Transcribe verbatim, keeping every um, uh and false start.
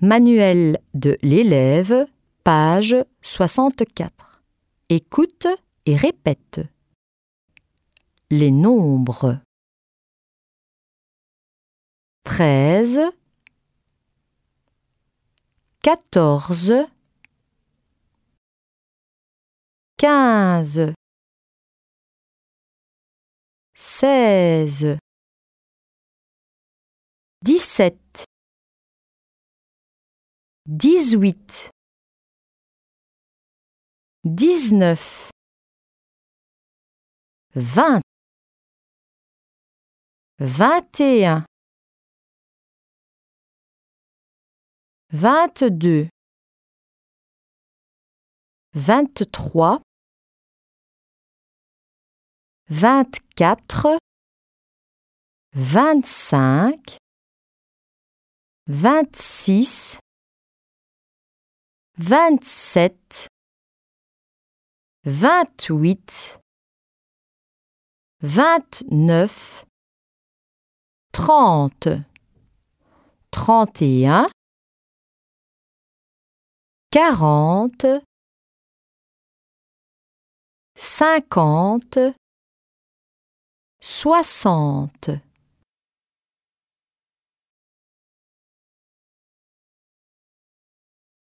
Manuel de l'élève, page soixante-quatre. Écoute et répète. Les nombres. treize, quatorze, quinze, seize, dix-sept, dix-huit, dix-neuf, vingt, vingt et un, vingt-deux, vingt-trois, vingt-quatre, vingt-cinq, vingt-six, vingt-sept, vingt-huit, vingt-neuf, trente, trente et un, quarante, cinquante, soixante.